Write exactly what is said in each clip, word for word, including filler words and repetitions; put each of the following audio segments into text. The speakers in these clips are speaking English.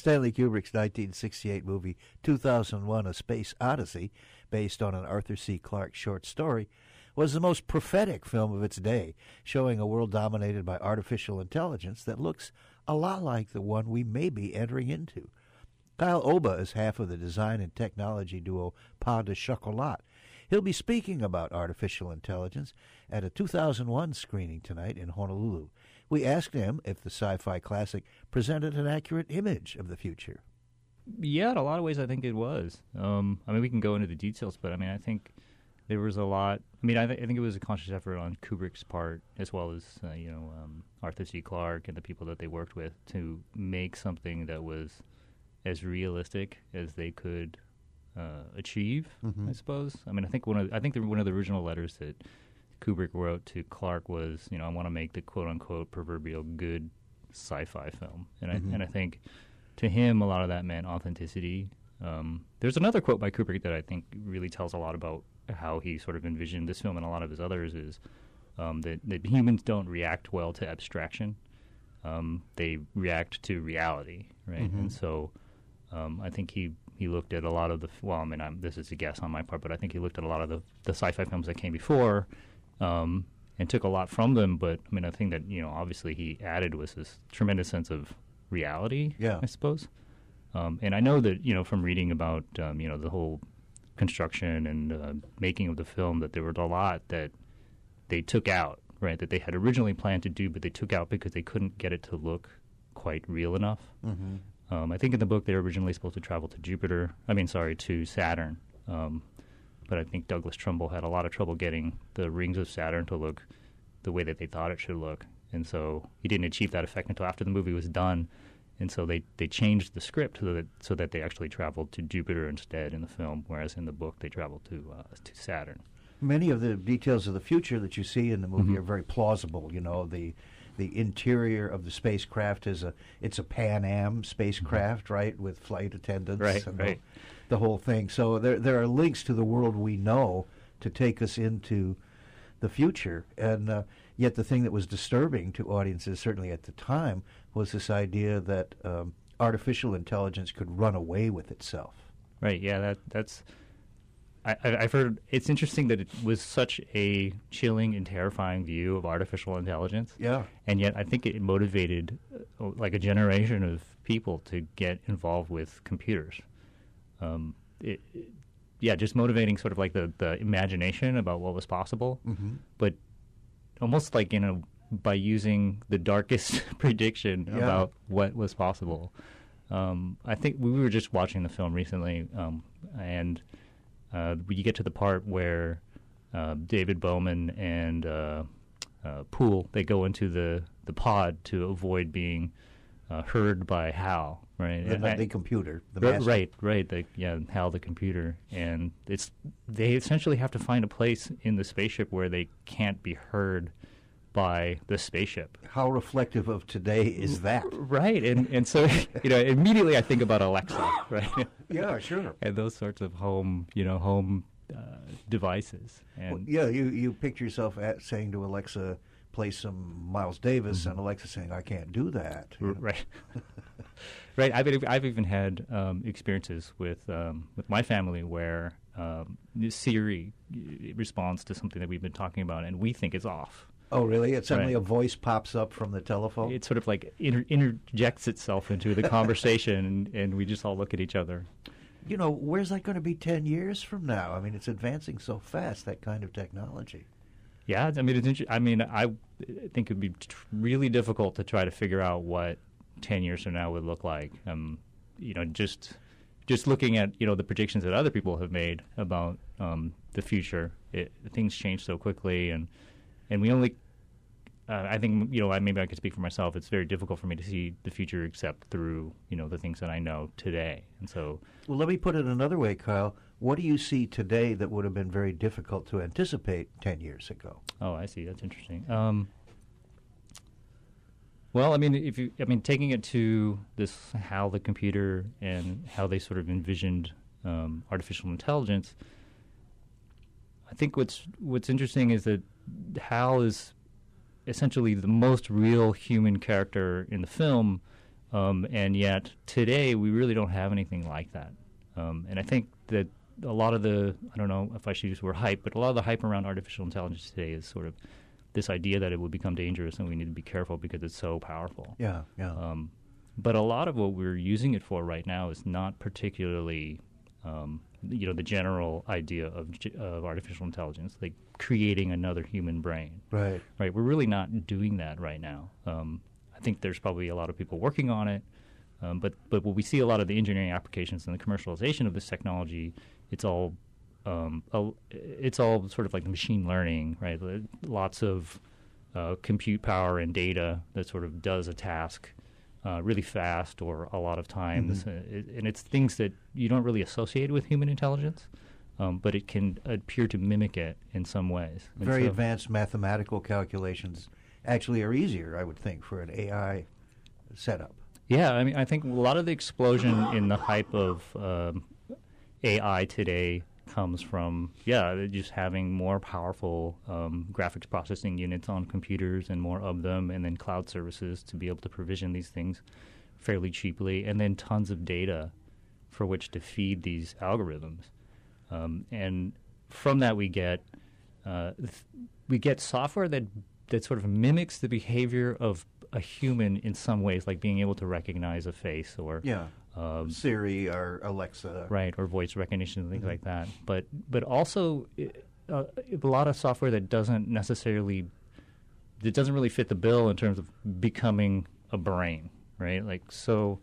Stanley Kubrick's nineteen sixty-eight movie two thousand one: A Space Odyssey, based on an Arthur C. Clarke short story, was the most prophetic film of its day, showing a world dominated by artificial intelligence that looks a lot like the one we may be entering into. Kyle Oba is half of the design and technology duo Pas de Chocolat. He'll be speaking about artificial intelligence at a two thousand one screening tonight in Honolulu. We asked him if the sci-fi classic presented an accurate image of the future. Yeah, in a lot of ways I think it was. Um, I mean, we can go into the details, but I mean, I think there was a lot. I mean, I, th- I think it was a conscious effort on Kubrick's part, as well as, uh, you know, um, Arthur C. Clarke and the people that they worked with, to make something that was as realistic as they could uh, achieve, mm-hmm. I suppose. I mean, I think one of I think the, one of the original letters that Kubrick wrote to Clarke was, you know, I want to make the quote-unquote proverbial good sci-fi film. And mm-hmm. I and I think to him a lot of that meant authenticity. Um, there's another quote by Kubrick that I think really tells a lot about how he sort of envisioned this film and a lot of his others is um, that, that humans don't react well to abstraction. Um, they react to reality, right? Mm-hmm. And so um, I think he, he looked at a lot of the, well, I mean, I'm, this is a guess on my part, but I think he looked at a lot of the, the sci-fi films that came before um, and took a lot from them. But, I mean, I think that, you know, obviously he added was this tremendous sense of reality, yeah. I suppose. Um, and I know that, you know, from reading about, um, you know, the whole construction and uh, making of the film, that there was a lot that they took out, right, that they had originally planned to do, but they took out because they couldn't get it to look quite real enough. Mm-hmm. Um, I think in the book they were originally supposed to travel to Jupiter, I mean, sorry, to Saturn. Um, but I think Douglas Trumbull had a lot of trouble getting the rings of Saturn to look the way that they thought it should look. And so he didn't achieve that effect until after the movie was done. And so they, they changed the script so that so that they actually traveled to Jupiter instead in the film, whereas in the book they traveled to uh, to Saturn. Many of the details of the future that you see in the movie mm-hmm. are very plausible. You know, the the interior of the spacecraft is a it's a Pan Am spacecraft, mm-hmm. right, with flight attendants, right, and right. The, the whole thing. So there there are links to the world we know to take us into the future, and uh, yet the thing that was disturbing to audiences, certainly at the time, was this idea that um, artificial intelligence could run away with itself. Right. Yeah. That that's. I, I've heard it's interesting that it was such a chilling and terrifying view of artificial intelligence. Yeah. And yet, I think it motivated uh, like a generation of people to get involved with computers. Um, it, it, yeah, just motivating sort of like the, the imagination about what was possible, mm-hmm. but almost like, you know, by using the darkest prediction yeah. about what was possible. Um, I think we were just watching the film recently, um, and uh, you get to the part where uh, David Bowman and uh, uh, Poole, they go into the, the pod to avoid being uh, heard by Hal, right? The, and the I, computer, the r- master. Right, right. The, yeah, Hal the computer. And it's they essentially have to find a place in the spaceship where they can't be heard by the spaceship. How reflective of today is that? Right, and and so you know immediately I think about Alexa, right? Yeah, sure. And those sorts of home, you know, home uh, devices. And well, yeah, you you picture yourself at saying to Alexa, play some Miles Davis, mm-hmm. and Alexa saying, I can't do that. You know? Right, right. I've I've even had um, experiences with um, with my family where um, Siri responds to something that we've been talking about, and we think it's off. Oh, really? It suddenly right. a voice pops up from the telephone? It sort of like inter- interjects itself into the conversation, and, and we just all look at each other. You know, where's that going to be ten years from now? I mean, it's advancing so fast, that kind of technology. Yeah, I mean, it's inter- I mean, I think it would be t- really difficult to try to figure out what ten years from now would look like. Um, you know, just just looking at, you know, the predictions that other people have made about um, the future, it, things change so quickly, and And we only, uh, I think, you know, I, maybe I could speak for myself. It's very difficult for me to see the future except through, you know, the things that I know today. And so, well, let me put it another way, Kyle. What do you see today that would have been very difficult to anticipate ten years ago? Oh, I see. That's interesting. Um, well, I mean, if you, I mean, taking it to this, how the computer and how they sort of envisioned um, artificial intelligence, I think what's what's interesting is that Hal is essentially the most real human character in the film, Um, and yet today we really don't have anything like that. Um, and I think that a lot of the, I don't know if I should use the word hype, but a lot of the hype around artificial intelligence today is sort of this idea that it will become dangerous and we need to be careful because it's so powerful. Yeah, yeah. Um, but a lot of what we're using it for right now is not particularly, um, you know, the general idea of, g- of artificial intelligence, like creating another human brain. Right. Right. We're really not doing that right now. Um, I think there's probably a lot of people working on it. Um, but but when we see a lot of the engineering applications and the commercialization of this technology, it's all um, a, it's all sort of like machine learning, right? Lots of uh, compute power and data that sort of does a task uh, really fast or a lot of times, Mm-hmm. uh, it, and it's things that you don't really associate with human intelligence, um, but it can appear to mimic it in some ways. And Very so- advanced mathematical calculations actually are easier, I would think, for an A I setup. Yeah, I mean, I think a lot of the explosion in the hype of um, A I today comes from, yeah, just having more powerful um, graphics processing units on computers and more of them, and then cloud services to be able to provision these things fairly cheaply, and then tons of data for which to feed these algorithms. Um, and from that, we get uh, th- we get software that that sort of mimics the behavior of a human in some ways, like being able to recognize a face or Yeah. um, Siri or Alexa. right, or voice recognition and things Mhm. like that. But but also uh, a lot of software that doesn't necessarily that doesn't really fit the bill in terms of becoming a brain, right? Like so,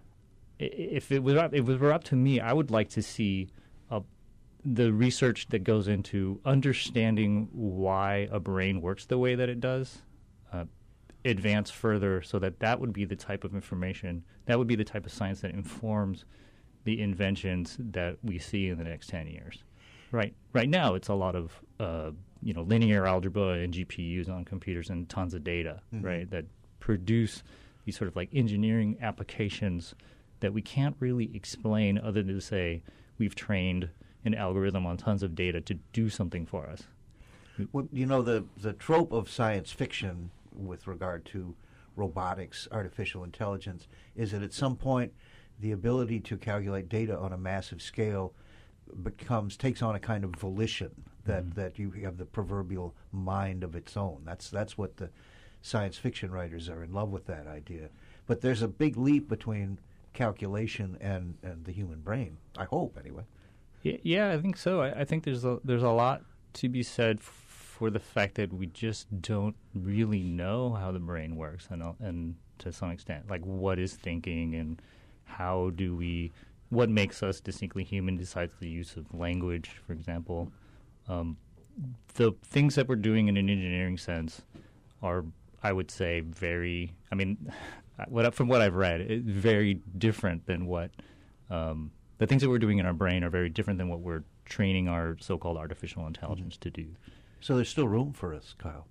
i- if it was up, if it were up to me, I would like to see uh, the research that goes into understanding why a brain works the way that it does. Uh, advance further so that that would be the type of information, that would be the type of science that informs the inventions that we see in the next ten years. Right right now, it's a lot of uh, you know linear algebra and G P Us on computers and tons of data, Mhm. right, that produce these sort of like engineering applications that we can't really explain other than to say we've trained an algorithm on tons of data to do something for us. Well, you know, the, the trope of science fiction with regard to robotics, artificial intelligence, is that at some point the ability to calculate data on a massive scale becomes takes on a kind of volition that, Mhm. that you have the proverbial mind of its own. That's that's what the science fiction writers are in love with, that idea. But there's a big leap between calculation and, and the human brain. I hope, anyway. Y- Yeah, I think so. I, I think there's a there's a lot to be said f- for the fact that we just don't really know how the brain works, and uh, and to some extent, like what is thinking and how do we, what makes us distinctly human besides the use of language, for example. Um, the things that we're doing in an engineering sense are, I would say, very. I mean, what from what I've read, it's very different than what. Um, The things that we're doing in our brain are very different than what we're training our so-called artificial intelligence to do. So there's still room for us, Kyle.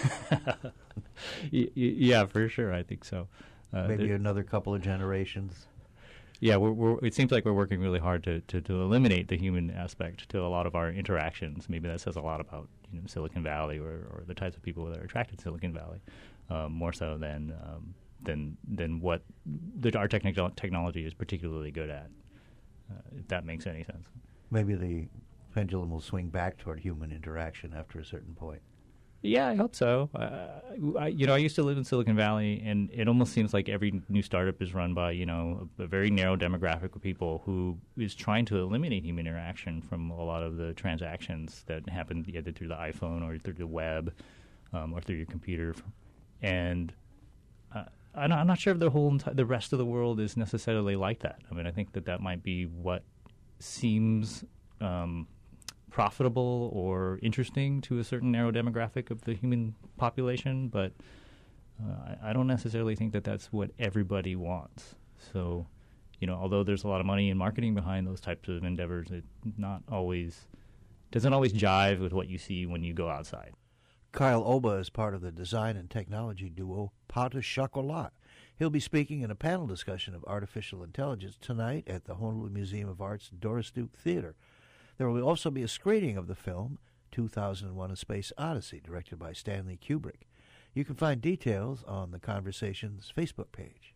y- y- yeah, for sure. I think so. Uh, Maybe there- another couple of generations. yeah, we're, we're, it seems like we're working really hard to, to, to eliminate the human aspect to a lot of our interactions. Maybe that says a lot about you know, Silicon Valley or, or the types of people that are attracted to Silicon Valley, um, more so than um, than than what the, our technical technology is particularly good at. Uh, if that makes any sense. Maybe the pendulum will swing back toward human interaction after a certain point. Yeah, I hope so. Uh, I, you know, I used to live in Silicon Valley, and it almost seems like every new startup is run by, you know, a, a very narrow demographic of people who is trying to eliminate human interaction from a lot of the transactions that happen either through the iPhone or through the web um, or through your computer. And uh, I'm not, I'm not sure if the whole enti- the rest of the world is necessarily like that. I mean, I think that that might be what seems um, profitable or interesting to a certain narrow demographic of the human population, but uh, I, I don't necessarily think that that's what everybody wants. So, you know, although there's a lot of money in marketing behind those types of endeavors, it not always doesn't always jive with what you see when you go outside. Kyle Oba is part of the design and technology duo Pas de Chocolat. He'll be speaking in a panel discussion of artificial intelligence tonight at the Honolulu Museum of Art's Doris Duke Theater. There will also be a screening of the film two thousand one: A Space Odyssey, directed by Stanley Kubrick. You can find details on the Conversation's Facebook page.